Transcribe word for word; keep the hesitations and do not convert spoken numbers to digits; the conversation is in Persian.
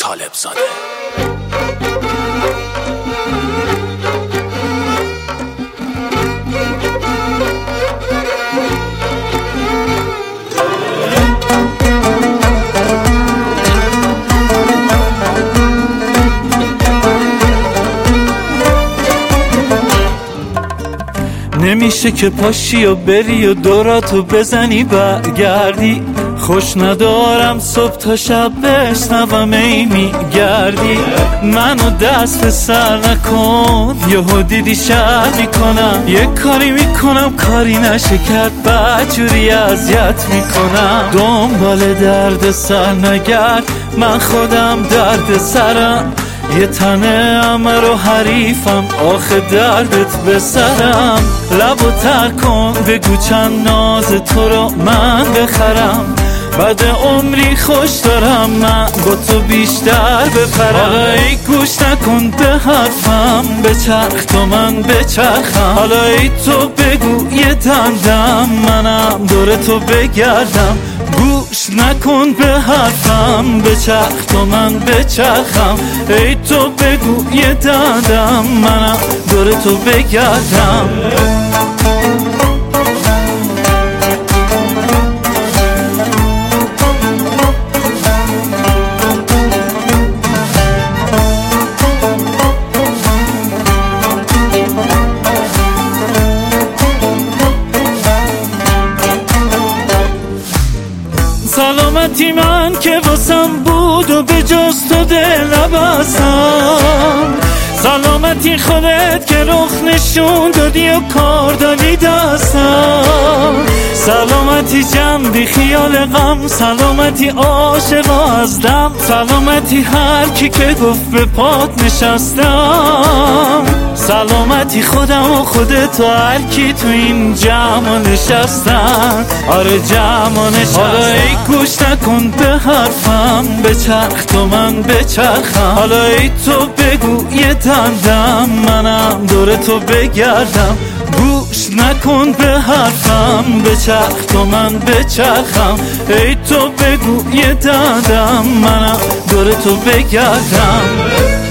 طالب زاده. نمیشه که پاشی و بری و دوراتو بزنی برگردی، خوش ندارم صبح تا شب بشنوم ای میگردی. منو دست به سر نکن، یهو دیدی شر میکنم، یه کاری میکنم کاری نشه کرد بدجوری اذیت میکنم. دنبال درد سر نگرد، من خودم درد سرم، یه تنه امر و حریفم آخه دردت به سرم. لبو تر کن بگو چند ناز تو رو من بخرم، بعد عمری خوش دارم من با تو بیشتر بپرم. حالا ای گوش نکن به حرفم، بچرخ تو من بچرخم. حالا ای تو بگو یه دندم منم دور تو بگردم. گوش نکن به حرفم، بچرخ تو من بچرخم. ای تو بگو یه دندم منم دور تو بگردم. سلامتی من که واسم بود و به جز تو دل نبستم، سلامتی خودت که رخ نشون دادی و کار دادی دستم. سلامتی جمع بی خیال غم، سلامتی عاشق از دم، سلامتی هر کی که گفت به پات نشستم. سلامتی خودم و خودت و هر کی تو این جمع نشستن، آره جمع نشستن. حالا ای گوش نکن به حرفم، بچرخ تو من بچرخم. حالا ای تو بگو یه دندم منم دور تو بگردم. گوش نکن به حرفم، بچرخ تو من بچرخم. ای تو بگو یه دندم منم دور تو بگردم.